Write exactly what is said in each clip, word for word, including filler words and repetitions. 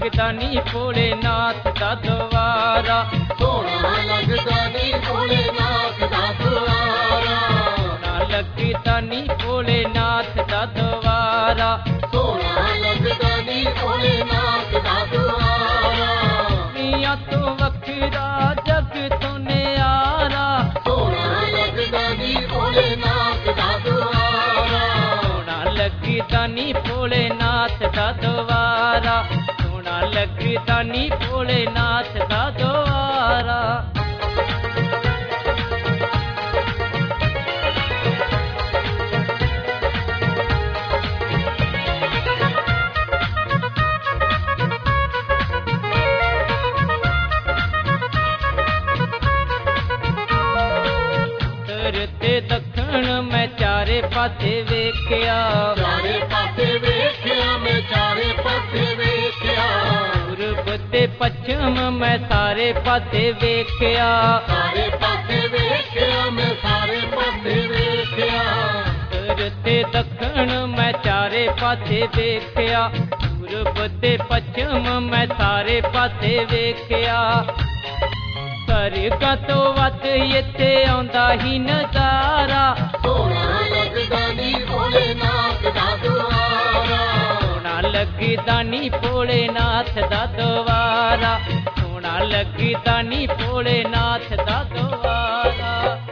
लगदा नी भोलेनाथ दा द्वारा, सोहना लगदा नी भोलेनाथ दा द्वारा, सोहना लगदा नी भोलेनाथ दा द्वारा, सोहना लगदा नी भोलेनाथ दा द्वारा, दुनिया तो वखरा जग तो न्यारा, सोहना लगदा नी भोलेनाथ दा द्वारा, सोहना लगदा नी भोलेनाथ दा द्वारा, सोहना लगदा नी भोलेनाथ दा द्वारा। ते दखण मैं चारे पासे वेख्या, चारे पासे वेख्या मैं चारे पासे वेख्या, पूरब ते पश्चिम मैं सारे पासे वेख्या, सारे पासे वेख्या मैं सारे पासे वेख्या, उत्तर ते दखण मैं चारे पासे वेख्या, पूरब ते पश्चिम मैं सारे पासे वेख्या, स्वर्गां तो वध इत्थे आउंदा ही नज़ारा, सोहना लगदा नी भोलेनाथ दा द्वारा, सोहना लगदा नी भोलेनाथ दा द्वारा, सोहना लगदा नी भोलेनाथ दा द्वारा।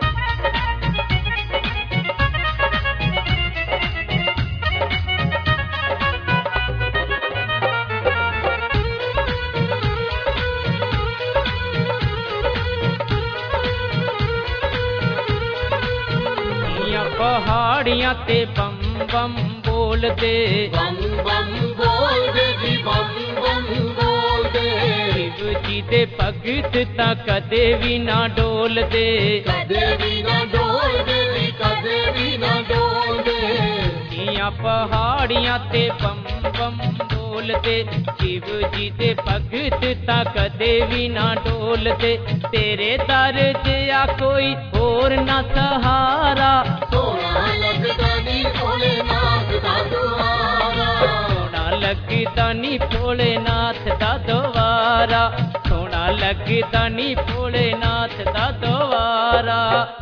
पहाड़ियां ते बम बम बोल दे, बम बम बोल दे जी बम बम बोल दे, शिव जी दे भगत तां कदे भी ना डोल दे, कदे भी ना डोल दे जी कदे भी ना डोल दे, इयां पहाड़ियां ते बम बम बोल दे, शिव जी दे भगत तां कदे भी ना डोल दे, तेरे दर जिहा कोई होर ना सहारा, सोहना लगदा नी भोलेनाथ दा द्वारा, सोहना लगदा नी भोलेनाथ दा द्वारा, सोहना लगदा नी भोलेनाथ दा द्वारा।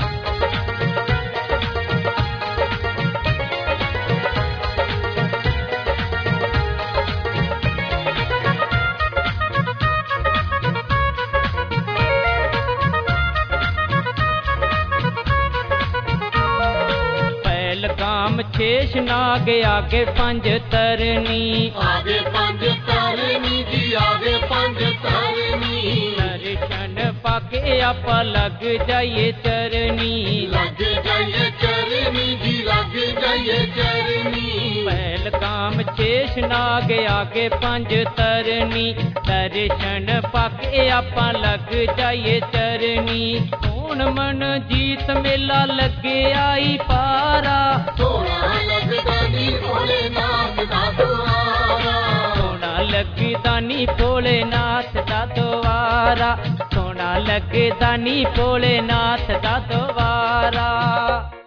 काम शेष नाग आगे पंज तरनी, आगे पंज तरनी जी आगे पंज तरनी, दर्शन पाके आपा लग जाइए चरनी, लग जाइए चरनी जी लग जाइए चरनी, पहल काम शेष नाग आगे पंज तरनी, दर्शन पाके आपा लग जाइए चरनी, सोहन मन जीत मेला लगे आई पारा, सोहना लगदा नी भोलेनाथ दा द्वारा, सोहना लगदा नी भोलेनाथ दा द्वारा, सोहना लगदा नी भोलेनाथ दा द्वारा।